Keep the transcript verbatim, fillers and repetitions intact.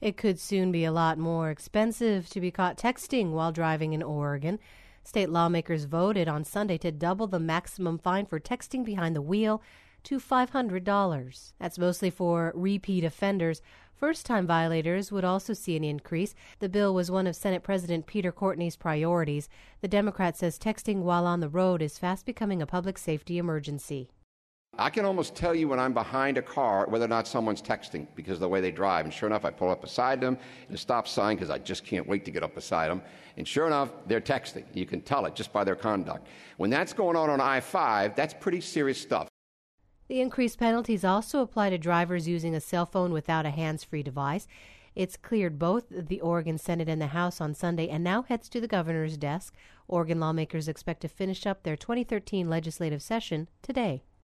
It could soon be a lot more expensive to be caught texting while driving in Oregon. State lawmakers voted on Sunday to double the maximum fine for texting behind the wheel to five hundred dollars. That's mostly for repeat offenders. First-time violators would also see an increase. The bill was one of Senate President Peter Courtney's priorities. The Democrat says texting while on the road is fast becoming a public safety emergency. I can almost tell you when I'm behind a car whether or not someone's texting because of the way they drive. And sure enough, I pull up beside them at a stop sign because I just can't wait to get up beside them. And sure enough, they're texting. You can tell it just by their conduct. When that's going on on I five, that's pretty serious stuff. The increased penalties also apply to drivers using a cell phone without a hands-free device. It's cleared both the Oregon Senate and the House on Sunday and now heads to the governor's desk. Oregon lawmakers expect to finish up their twenty thirteen legislative session today.